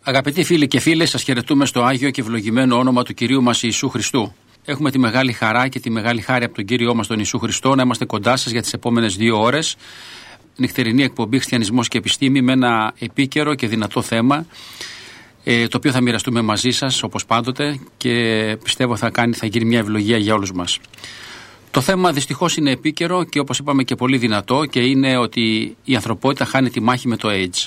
Αγαπητοί φίλοι και φίλες, σας χαιρετούμε στο Άγιο και ευλογημένο όνομα του Κυρίου μας Ιησού Χριστού. Έχουμε τη μεγάλη χαρά και τη μεγάλη χάρη από τον Κύριό μας τον Ιησού Χριστό να είμαστε κοντά σας για τις επόμενες 2 ώρες. Νυχτερινή εκπομπή Χριστιανισμός και Επιστήμη με ένα επίκαιρο και δυνατό θέμα, το οποίο θα μοιραστούμε μαζί σας όπως πάντοτε και πιστεύω θα γίνει μια ευλογία για όλους μας. Το θέμα δυστυχώς είναι επίκαιρο και όπως είπαμε και πολύ δυνατό, και είναι ότι η ανθρωπότητα χάνει τη μάχη με το AIDS.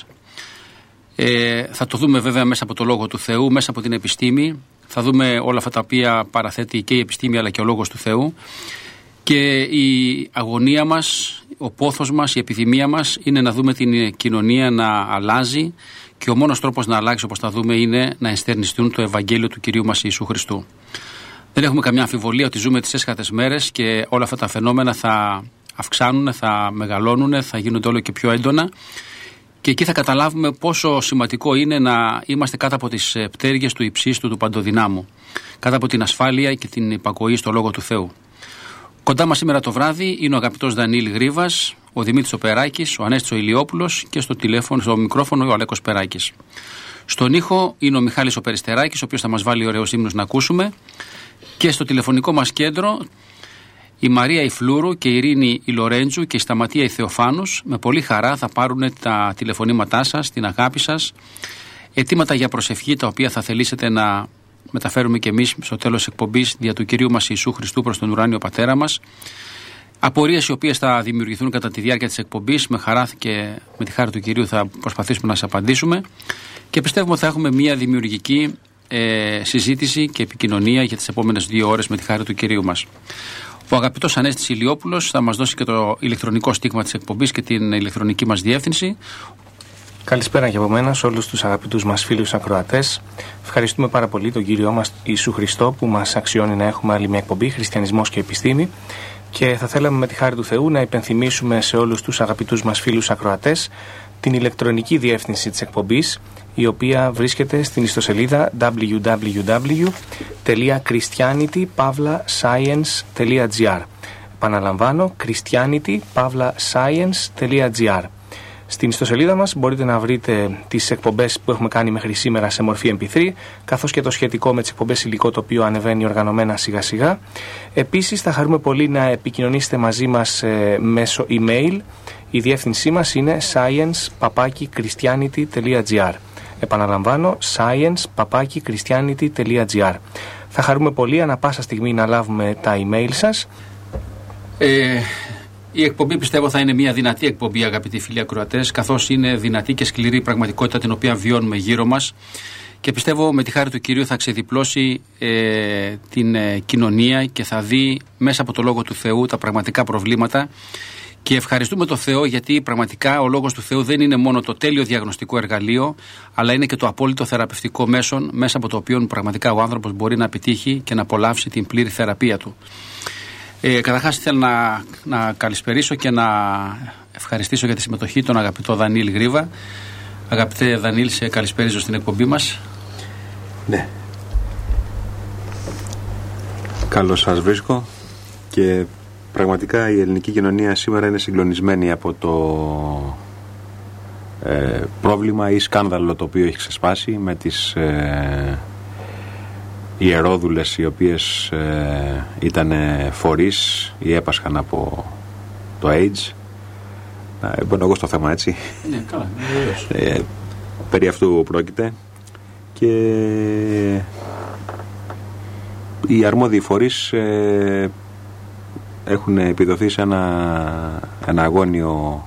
Θα το δούμε βέβαια μέσα από το Λόγο του Θεού, μέσα από την επιστήμη. Θα δούμε όλα αυτά τα οποία παραθέτει και η επιστήμη αλλά και ο Λόγος του Θεού. Και η αγωνία μας, ο πόθος μας, η επιθυμία μας είναι να δούμε την κοινωνία να αλλάζει, και ο μόνος τρόπος να αλλάξει, όπως θα δούμε, είναι να ενστερνιστούν το Ευαγγέλιο του Κυρίου μας Ιησού Χριστού. Δεν έχουμε καμιά αμφιβολία ότι ζούμε τις έσχατες μέρες και όλα αυτά τα φαινόμενα θα αυξάνουν, θα μεγαλώνουν, θα γίνονται όλο και πιο έντονα. Και εκεί θα καταλάβουμε πόσο σημαντικό είναι να είμαστε κάτω από τις πτέρυγες του υψίστου του Παντοδυνάμου, κάτω από την ασφάλεια και την υπακοή στο Λόγο του Θεού. Κοντά μας σήμερα το βράδυ είναι ο αγαπητός Δανίλη Γρίβας, ο Δημήτρης ο Περάκης, ο Ανέστης ο Ηλιόπουλος και στο μικρόφωνο ο Αλέκος Περάκης. Στον ήχο είναι ο Μιχάλης ο Περιστεράκης, ο οποίος θα μας βάλει ωραίους ύμνους να ακούσουμε. Και στο τηλεφωνικό μας κέντρο η Μαρία η Φλούρου και η Ειρήνη η Λορέντζου και η Σταματία η Θεοφάνους με πολύ χαρά θα πάρουν τα τηλεφωνήματά σας, την αγάπη σας, αιτήματα για προσευχή τα οποία θα θελήσετε να μεταφέρουμε και εμείς στο τέλος της εκπομπής δια του Κυρίου μας Ιησού Χριστού προς τον ουράνιο Πατέρα μας. Απορίες οι οποίες θα δημιουργηθούν κατά τη διάρκεια της εκπομπής, με χαρά και με τη χάρη του Κυρίου θα προσπαθήσουμε να σας απαντήσουμε, και πιστεύουμε ότι θα έχουμε μια δημιουργική συζήτηση και επικοινωνία για τις επόμενες 2 ώρες με τη χάρη του Κυρίου μας. Ο αγαπητός Ανέστης Ηλιόπουλος θα μας δώσει και το ηλεκτρονικό στίγμα της εκπομπής και την ηλεκτρονική μας διεύθυνση. Καλησπέρα και από μένα σε όλους τους αγαπητούς μας φίλους ακροατές. Ευχαριστούμε πάρα πολύ τον Κύριό μας Ιησού Χριστό που μας αξιώνει να έχουμε άλλη μια εκπομπή Χριστιανισμός και Επιστήμη, και θα θέλαμε με τη χάρη του Θεού να υπενθυμίσουμε σε όλους τους αγαπητούς μας φίλους ακροατές την ηλεκτρονική διεύθυνση της εκπομπής, η οποία βρίσκεται στην ιστοσελίδα www.christianity-science.gr. Επαναλαμβάνω, christianity-science.gr. Στην ιστοσελίδα μας μπορείτε να βρείτε τις εκπομπές που έχουμε κάνει μέχρι σήμερα σε μορφή MP3, καθώς και το σχετικό με τις εκπομπές υλικό, το οποίο ανεβαίνει οργανωμένα σιγά σιγά. Επίσης θα χαρούμε πολύ να επικοινωνήσετε μαζί μας μέσω email. Η διεύθυνσή μας είναι science@christianity.gr. Επαναλαμβάνω, science@christianity.gr. Θα χαρούμε πολύ ανά πάσα στιγμή να λάβουμε τα email σας. Η εκπομπή πιστεύω θα είναι μια δυνατή εκπομπή, αγαπητοί φίλοι ακροατές, καθώς είναι δυνατή και σκληρή πραγματικότητα την οποία βιώνουμε γύρω μας, και πιστεύω με τη χάρη του Κυρίου θα ξεδιπλώσει την κοινωνία και θα δει μέσα από το Λόγο του Θεού τα πραγματικά προβλήματα. Και ευχαριστούμε τον Θεό, γιατί πραγματικά ο Λόγος του Θεού δεν είναι μόνο το τέλειο διαγνωστικό εργαλείο, αλλά είναι και το απόλυτο θεραπευτικό μέσον, μέσα από το οποίο πραγματικά ο άνθρωπος μπορεί να επιτύχει και να απολαύσει την πλήρη θεραπεία του. Καταρχάς θέλω να καλησπερίσω και να ευχαριστήσω για τη συμμετοχή τον αγαπητό Δανίλη Γρίβα. Αγαπητέ Δανίλη, σε καλησπερίζω στην εκπομπή μας. Ναι. Καλώς σας βρίσκω, και πραγματικά η ελληνική κοινωνία σήμερα είναι συγκλονισμένη από το πρόβλημα ή σκάνδαλο το οποίο έχει ξεσπάσει με τις ιερόδουλες οι οποίες ήταν φορείς ή έπασχαν από το AIDS. Μπαίνω εγώ στο θέμα, έτσι. Ναι, καλά. Περί αυτού πρόκειται, και οι αρμόδιοι φορείς έχουν επιδοθεί σε ένα αγώνιο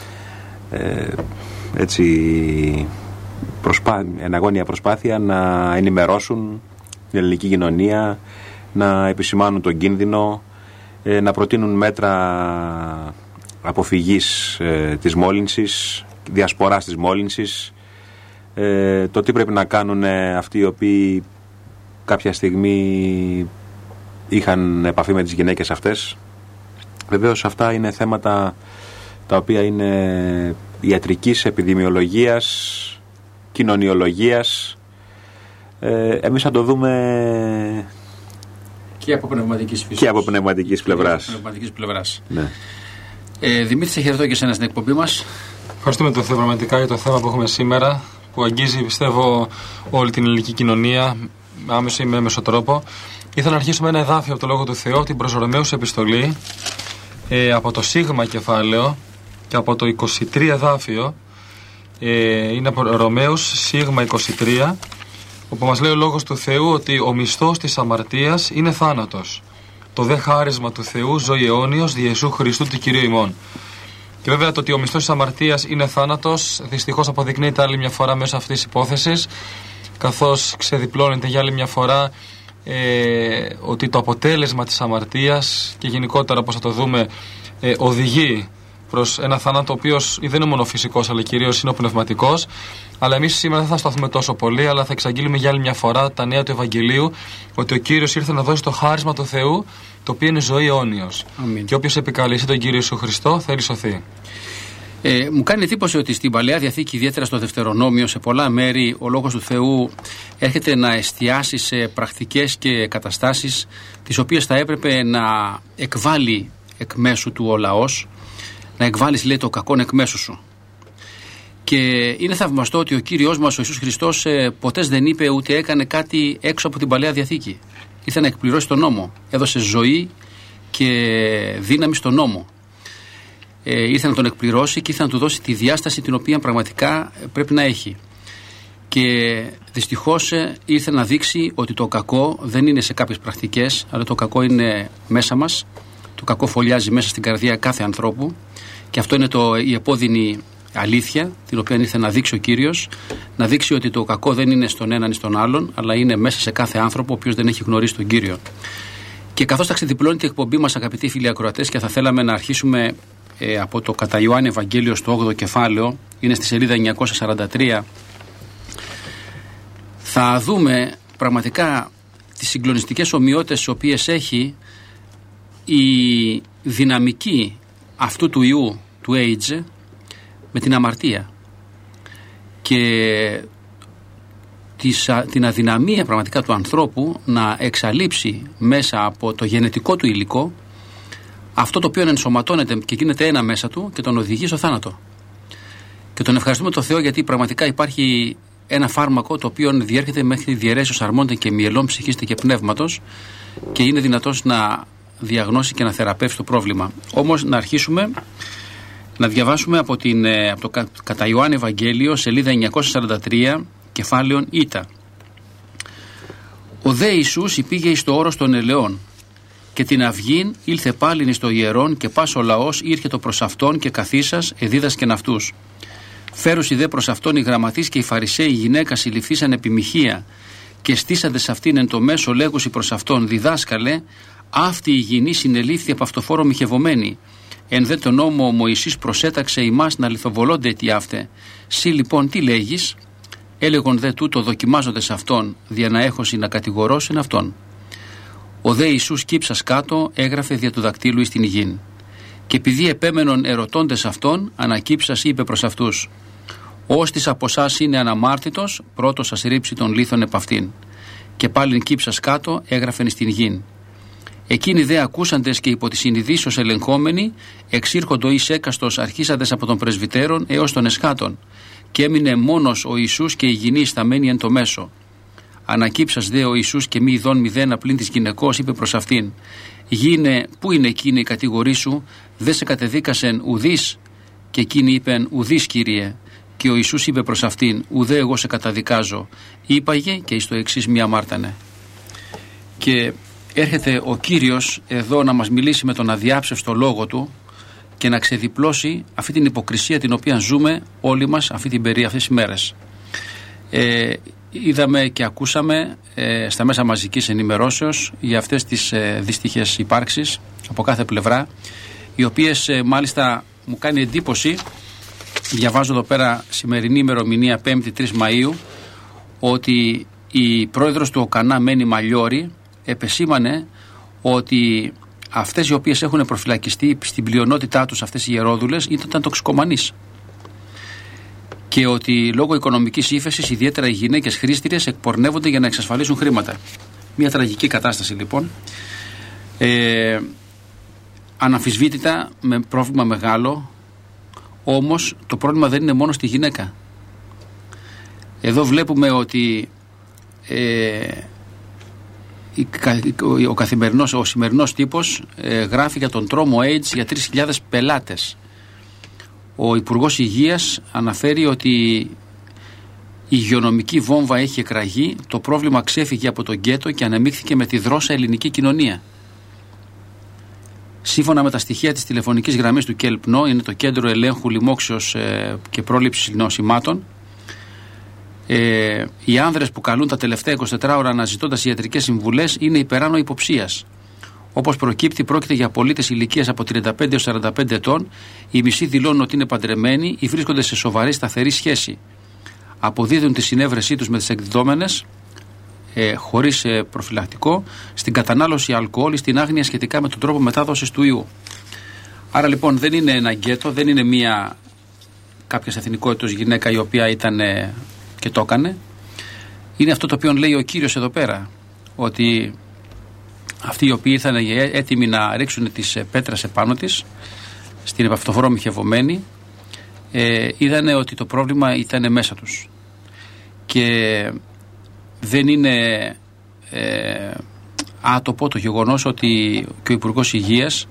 αγώνια προσπάθεια να ενημερώσουν την ελληνική κοινωνία, να επισημάνουν τον κίνδυνο, να προτείνουν μέτρα αποφυγής της μόλυνσης, διασποράς της μόλυνσης, το τι πρέπει να κάνουν αυτοί οι οποίοι κάποια στιγμή είχαν επαφή με τις γυναίκες αυτές. Βεβαίως αυτά είναι θέματα τα οποία είναι ιατρικής, επιδημιολογίας, κοινωνιολογίας. Εμείς θα το δούμε και από πνευματικής φύσης. Και από πνευματικής πλευράς. Ναι. Δημήτρη, σε χαιρετώ και εσένα στην εκπομπή μας. Ευχαριστούμε τον Θεό πραγματικά για το θέμα που έχουμε σήμερα. που αγγίζει, πιστεύω, όλη την ελληνική κοινωνία, άμεσο ή με έμεσο τρόπο. Ήθελα να αρχίσω με ένα εδάφιο από το Λόγο του Θεού, την προς Ρωμαίους επιστολή, από το Σίγμα κεφάλαιο και από το 23 εδάφιο. Είναι από Ρωμαίους Σίγμα 23, όπου μας λέει ο Λόγος του Θεού ότι ο μισθός της αμαρτίας είναι θάνατος. Το δε χάρισμα του Θεού ζωή αιώνιος δι' Ιησού Χριστού του Κυρίου ημών. Και βέβαια το ότι ο μισθός της αμαρτίας είναι θάνατος δυστυχώς αποδεικνύεται άλλη μια φορά μέσω αυτής της υπόθεσης, καθώς ξεδιπλώνεται για άλλη μια φορά ότι το αποτέλεσμα της αμαρτίας και γενικότερα, όπως θα το δούμε, οδηγεί προς ένα θάνατο ο οποίος δεν είναι μόνο φυσικός αλλά κυρίως είναι ο πνευματικός. Αλλά εμείς σήμερα δεν θα σταθούμε τόσο πολύ, αλλά θα εξαγγείλουμε για άλλη μια φορά τα νέα του Ευαγγελίου, ότι ο Κύριος ήρθε να δώσει το χάρισμα του Θεού, το οποίο είναι ζωή αιώνιος. Και όποιος επικαλεστεί τον Κύριο Ιησού Χριστό θα σωθεί. Μου κάνει εντύπωση ότι στην Παλαιά Διαθήκη, ιδιαίτερα στο Δευτερονόμιο, σε πολλά μέρη ο Λόγος του Θεού έρχεται να εστιάσει σε πρακτικές και καταστάσεις τις οποίες θα έπρεπε να εκβάλει εκ μέσου του ο λαός, να εκβάλεις, λέει, το κακόν εκ μέσου σου. Και είναι θαυμαστό ότι ο Κύριος μας ο Ιησούς Χριστός ποτέ δεν είπε ούτε έκανε κάτι έξω από την Παλαιά Διαθήκη. Ήρθε να εκπληρώσει τον νόμο. Έδωσε ζωή και δύναμη στον νόμο. Ήρθε να τον εκπληρώσει και ήρθε να του δώσει τη διάσταση την οποία πραγματικά πρέπει να έχει. Και δυστυχώς ήρθε να δείξει ότι το κακό δεν είναι σε κάποιες πρακτικές, αλλά το κακό είναι μέσα μας. Το κακό φωλιάζει μέσα στην καρδία κάθε ανθρώπου. Και αυτό είναι η επώδυνη αλήθεια, την οποία ήρθε να δείξει ο Κύριος, να δείξει ότι το κακό δεν είναι στον έναν ή στον άλλον, αλλά είναι μέσα σε κάθε άνθρωπο ο οποίος δεν έχει γνωρίσει τον Κύριο. Και καθώς θα ξεδιπλώνει η εκπομπή μας, αγαπητοί φίλοι ακροατές, και θα θέλαμε να αρχίσουμε από το κατά Ιωάννη Ευαγγέλιο στο 8ο κεφάλαιο, είναι στη σελίδα 943, θα δούμε πραγματικά τις συγκλονιστικές ομοιότητες τις οποίες έχει η δυναμική αυτού του ιού του AIDS με την αμαρτία και την αδυναμία πραγματικά του ανθρώπου να εξαλείψει μέσα από το γενετικό του υλικό αυτό το οποίο ενσωματώνεται και γίνεται ένα μέσα του και τον οδηγεί στο θάνατο. Και τον ευχαριστούμε τον Θεό, γιατί πραγματικά υπάρχει ένα φάρμακο το οποίο διέρχεται μέχρι διαιρέσεως αρμόντων και μυελών, ψυχής και πνεύματος και είναι δυνατός να διαγνώσει και να θεραπεύσει το πρόβλημα. Όμως να αρχίσουμε να διαβάσουμε από το κατά Ιωάννη Ευαγγέλιο, σελίδα 943, κεφάλαιον Ήτα. Ο δε Ιησούς υπήγε εις το όρος των ελαιών και την αυγήν ήλθε πάλιν εις το ιερόν και πας ο λαός ήρχετο προς αυτόν και καθίσας εδίδασκεν αυτούς. Φέρουσι δε προς αυτόν οι γραμματείς και οι Φαρισαίοι γυναίκα συλληφθήσαν επιμοιχεία και στήσαντες αυτήν εν το μέσο λέγουσι προς αυτόν, διδάσκαλε, αυτή η γυνή συνελήφθη από αυτοφόρο μοιχευωμένη. Εν δε τον νόμο ο Μωυσής προσέταξε ημάς να λιθοβολώνται τι αύτε. Συ λοιπόν τι λέγεις? Έλεγον δε τούτο δοκιμάζοντες αυτόν, δια να έχωση να κατηγορώσουν αυτόν. Ο δε Ιησούς κύψας κάτω έγραφε δια του δακτύλου εις την γην. Και επειδή επέμενον ερωτώντες αυτόν, ανακύψας είπε προς αυτούς, «Όστις από εσάς είναι αναμάρτητος, πρώτος σας ρίψει τον λίθον επ' αυτήν». Και πάλιν κύψας κάτω έγραφεν εις την γην. Εκείνοι δε ακούσαντες και υπό τη συνειδήσεως ελεγχόμενοι, εξήρχοντο εις έκαστος αρχίσαντες από τον πρεσβυτέρων έως τον εσχάτων, και έμεινε μόνος ο Ιησούς και η γυνή σταμένη εν το μέσο. Ανακύψας δε ο Ιησούς και μη ειδών μηδένα πλην της γυναικός, είπε προς αυτήν, «Γίνε, πού είναι εκείνη η κατηγορή σου, δε σε κατεδίκασεν ουδείς?» Και εκείνη είπεν, «Ουδείς, Κύριε». Και ο Ιησούς είπε προς αυτήν, «Ουδέ εγώ σε καταδικάζω». Είπαγε και εις το εξής μία μάρτανε. Και έρχεται ο Κύριος εδώ να μας μιλήσει με τον αδιάψευστο λόγο του και να ξεδιπλώσει αυτή την υποκρισία την οποία ζούμε όλοι μας αυτές τις μέρες. Είδαμε και ακούσαμε στα μέσα μαζικής ενημερώσεως για αυτές τις δύστιχες υπάρξεις από κάθε πλευρά, οι οποίες μάλιστα μου κάνει εντύπωση. Διαβάζω εδώ πέρα σημερινή ημερομηνία 5η 3 Μαΐου ότι η πρόεδρος του ΟΚΑΝΑ Μένη Μαλιόρη επεσήμανε ότι αυτές οι οποίες έχουν προφυλακιστεί στην πλειονότητά τους, αυτές οι ιερόδουλες, ήταν τοξικομανείς. Και ότι λόγω οικονομικής ύφεσης, ιδιαίτερα οι γυναίκες χρήστριες εκπορνεύονται για να εξασφαλίσουν χρήματα. Μια τραγική κατάσταση λοιπόν. Αναμφισβήτητα με πρόβλημα μεγάλο, όμως το πρόβλημα δεν είναι μόνο στη γυναίκα. Εδώ βλέπουμε ότι ο σημερινός τύπος γράφει για τον τρόμο AIDS για 3.000 πελάτες. Ο Υπουργός Υγείας αναφέρει ότι η υγειονομική βόμβα έχει εκραγεί, το πρόβλημα ξέφυγε από τον γκέτο και ανεμίχθηκε με τη δρώσα ελληνική κοινωνία. Σύμφωνα με τα στοιχεία της τηλεφωνικής γραμμής του ΚΕΛΠΝΟ, είναι το Κέντρο Ελέγχου Λοιμόξεως και Πρόληψης Νοσημάτων, οι άνδρες που καλούν τα τελευταία 24 ώρα αναζητώντας ιατρικές συμβουλές είναι υπεράνω υποψίας. Όπως προκύπτει, πρόκειται για πολίτες ηλικίας από 35 έως 45 ετών, οι μισοί δηλώνουν ότι είναι παντρεμένοι ή βρίσκονται σε σοβαρή σταθερή σχέση. Αποδίδουν τη συνέβρεσή τους με τις εκδιδόμενες, χωρίς προφυλακτικό, στην κατανάλωση αλκοόλ, στην άγνοια σχετικά με τον τρόπο μετάδοσης του ιού. Άρα λοιπόν δεν είναι ένα γκέτο, δεν είναι μια κάποιας εθνικότητας γυναίκα η οποία ήταν και το έκανε. Είναι αυτό το οποίο λέει ο κύριος εδώ πέρα, ότι αυτοί οι οποίοι ήταν έτοιμοι να ρίξουν τις πέτρες επάνω της, στην επαυτοφόρο χευωμένη, είδανε ότι το πρόβλημα ήταν μέσα τους. Και δεν είναι άτοπο το γεγονός ότι και ο Υπουργός Υγείας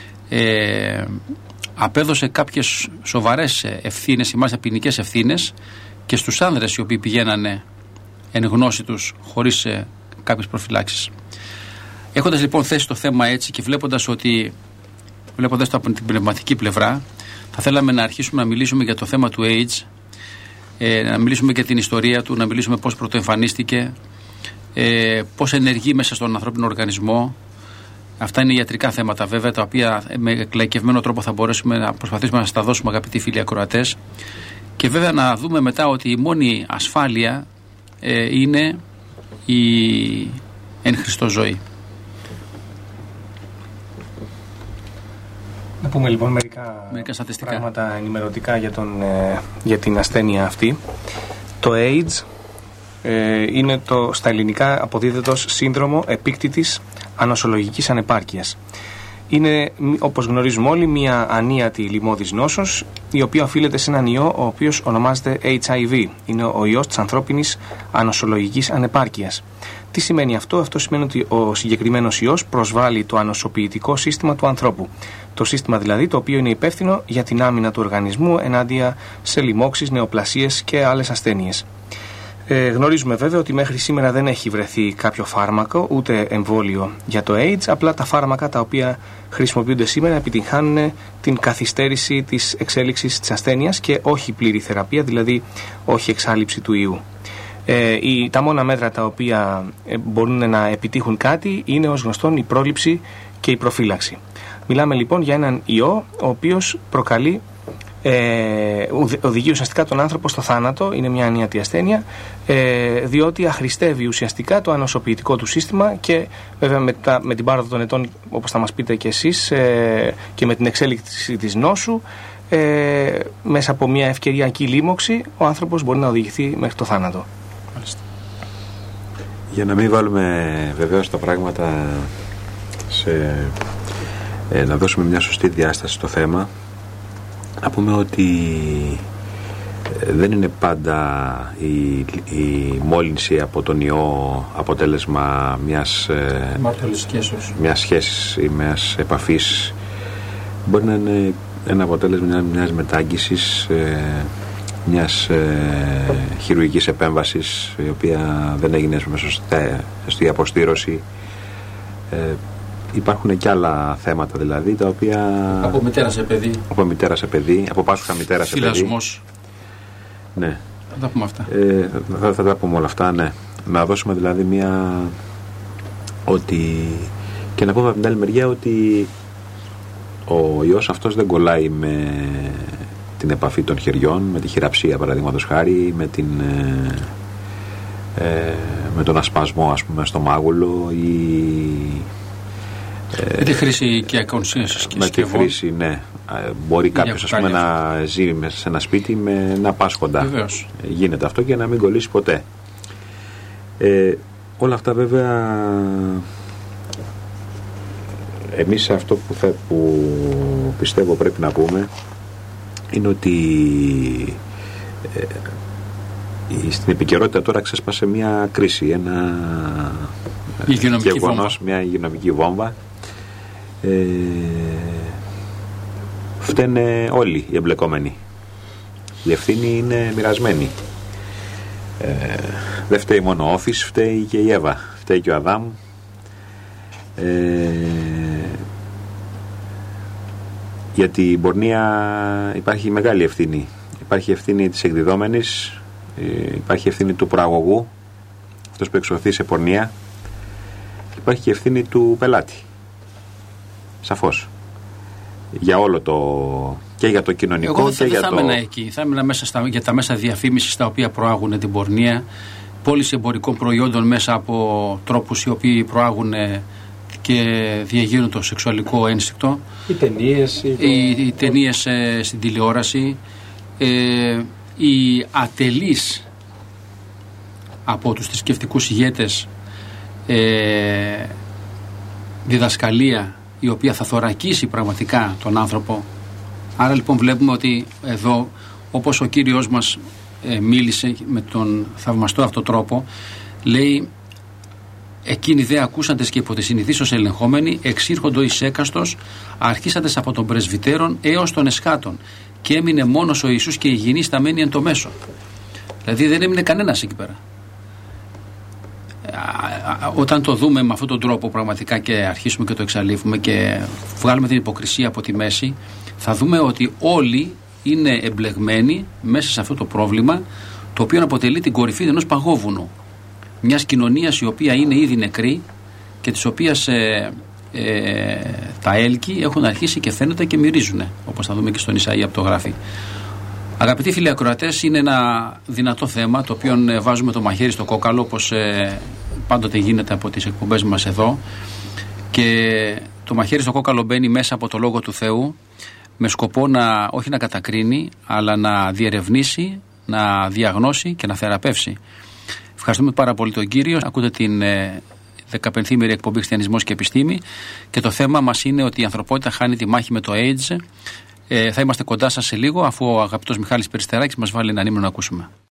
απέδωσε κάποιες σοβαρές ευθύνες, ή μάλιστα ποινικές ευθύνες, και στους άνδρες οι οποίοι πηγαίνανε εν γνώση τους χωρίς κάποιες προφυλάξεις. Έχοντας λοιπόν θέσει το θέμα έτσι και βλέποντας το από την πνευματική πλευρά, θα θέλαμε να αρχίσουμε να μιλήσουμε για το θέμα του AIDS, να μιλήσουμε για την ιστορία του, να μιλήσουμε πώς πρωτοεμφανίστηκε, πώς ενεργεί μέσα στον ανθρώπινο οργανισμό. Αυτά είναι ιατρικά θέματα βέβαια, τα οποία με εκλαϊκευμένο τρόπο θα μπορέσουμε να προσπαθήσουμε να σας τα δώσουμε, αγαπητοί φίλοι ακροατές. Και βέβαια να δούμε μετά ότι η μόνη ασφάλεια είναι η εν Χριστώ ζωή. Να πούμε λοιπόν μερικά στατιστικά πράγματα ενημερωτικά για την ασθένεια αυτή. Το AIDS είναι στα ελληνικά αποδίδεται ως σύνδρομο επίκτητης ανοσολογικής ανεπάρκειας. Είναι, όπως γνωρίζουμε όλοι, μια ανίατη λοιμώδης νόσος, η οποία οφείλεται σε έναν ιό ο οποίος ονομάζεται HIV. Είναι ο ιός της ανθρώπινης ανοσολογικής ανεπάρκειας. Τι σημαίνει αυτό? Αυτό σημαίνει ότι ο συγκεκριμένος ιός προσβάλλει το ανοσοποιητικό σύστημα του ανθρώπου. Το σύστημα δηλαδή το οποίο είναι υπεύθυνο για την άμυνα του οργανισμού ενάντια σε λοιμώξεις, νεοπλασίες και άλλες ασθένειες. Γνωρίζουμε βέβαια ότι μέχρι σήμερα δεν έχει βρεθεί κάποιο φάρμακο ούτε εμβόλιο για το AIDS, απλά τα φάρμακα τα οποία χρησιμοποιούνται σήμερα επιτυγχάνουν την καθυστέρηση της εξέλιξης της ασθένειας και όχι πλήρη θεραπεία, δηλαδή όχι εξάλειψη του ιού. Τα μόνα μέτρα τα οποία μπορούν να επιτύχουν κάτι είναι ως γνωστόν η πρόληψη και η προφύλαξη. Μιλάμε λοιπόν για έναν ιό ο οποίος οδηγεί ουσιαστικά τον άνθρωπο στο θάνατο, είναι μια ανίατη ασθένεια, διότι αχρηστεύει ουσιαστικά το ανοσοποιητικό του σύστημα και βέβαια με την πάροδο των ετών, όπως θα μας πείτε και εσείς, και με την εξέλιξη της νόσου, μέσα από μια ευκαιριακή λίμωξη ο άνθρωπος μπορεί να οδηγηθεί μέχρι το θάνατο. Για να μην βάλουμε βεβαίως τα πράγματα να δώσουμε μια σωστή διάσταση στο θέμα, να πούμε ότι δεν είναι πάντα η μόλυνση από τον ιό αποτέλεσμα μιας σχέσης ή μιας επαφής. Μπορεί να είναι ένα αποτέλεσμα μιας μετάγγισης, μιας χειρουργικής επέμβασης η οποία δεν έγινε με σωστή αποστήρωση. Υπάρχουν και άλλα θέματα δηλαδή τα οποία. Από μητέρα σε παιδί. Από μητέρα σε παιδί, από πάσχα μητέρα σε παιδί. Φυλασμός. Ναι. Θα τα πούμε αυτά. Θα τα πούμε όλα αυτά, ναι. Να δώσουμε δηλαδή ότι. Και να πούμε από την άλλη μεριά ότι ο ιός αυτός δεν κολλάει με την επαφή των χεριών, με τη χειραψία παραδείγματος χάρη, με τον ασπασμό ας πούμε στο μάγουλο ή. Με τη χρήση και ακονσίες με τη χρήση, ναι. Μπορεί κάποιος ας πούμε να ζει μέσα σε ένα σπίτι με ένα πάσχοντα. Βεβαίως. Γίνεται αυτό και να μην κολλήσει ποτέ. Όλα αυτά βέβαια εμείς αυτό που πιστεύω πρέπει να πούμε είναι ότι στην επικαιρότητα τώρα ξέσπασε μια κρίση, ένα γεγονός, μια υγειονομική βόμβα. Φταίνε όλοι οι εμπλεκόμενοι. Η ευθύνη είναι μοιρασμένη. Δεν φταίει μόνο ο Όφης, φταίει και η Εύα, φταίει και ο Αδάμ. Για την πορνεία υπάρχει μεγάλη ευθύνη. Υπάρχει ευθύνη της εκδιδόμενης, υπάρχει ευθύνη του προαγωγού, αυτός που εξωθεί σε πορνεία, και υπάρχει και ευθύνη του πελάτη. Σαφώς. Για όλο το... και για το κοινωνικό. Εγώ και για θα έμενα εκεί. Θα έμενα για τα μέσα διαφήμισης τα οποία προάγουν την πορνεία, πώληση εμπορικών προϊόντων μέσα από τρόπους οι οποίοι προάγουν και διαγείρουν το σεξουαλικό ένστικτο. Οι ταινίες στην τηλεόραση, η ατελής από τους θρησκευτικούς ηγέτες διδασκαλία η οποία θα θωρακίσει πραγματικά τον άνθρωπο. Άρα λοιπόν βλέπουμε ότι εδώ, όπως ο Κύριος μας μίλησε με τον θαυμαστό αυτό τρόπο, λέει: εκείνοι δε ακούσαντες και υπό τη συνηθίσως ελεγχόμενοι, εξήρχοντο εις έκαστος, αρχίσαντες από τον πρεσβυτέρων έως τον εσχάτων, και έμεινε μόνος ο Ιησούς και η γυνή σταμένη εν το μέσο. Δηλαδή δεν έμεινε κανένας εκεί πέρα. Όταν το δούμε με αυτόν τον τρόπο πραγματικά και αρχίσουμε και το εξαλείφουμε και βγάλουμε την υποκρισία από τη μέση, θα δούμε ότι όλοι είναι εμπλεγμένοι μέσα σε αυτό το πρόβλημα, το οποίο αποτελεί την κορυφή ενός παγόβουνου, μιας κοινωνίας η οποία είναι ήδη νεκρή και της οποίας τα έλκη έχουν αρχίσει και φαίνονται και μυρίζουν, όπως θα δούμε και στον Ισαΐα που το γράφει. Αγαπητοί φίλοι ακροατές, είναι ένα δυνατό θέμα το οποίο βάζουμε το μαχαίρι στο κόκαλο, όπως πάντοτε γίνεται από τις εκπομπές μας εδώ, και το μαχαίρι στο κόκαλο μπαίνει μέσα από το Λόγο του Θεού με σκοπό να, όχι να κατακρίνει, αλλά να διερευνήσει, να διαγνώσει και να θεραπεύσει. Ευχαριστούμε πάρα πολύ τον Κύριο. Ακούτε την 15η εκπομπή Χριστιανισμός και Επιστήμη και το θέμα μας είναι ότι η ανθρωπότητα χάνει τη μάχη με το AIDS. Θα είμαστε κοντά σας σε λίγο, αφού ο αγαπητός Μιχάλης Περιστεράκης μας βάλει ένα νήμερο να ακούσουμε.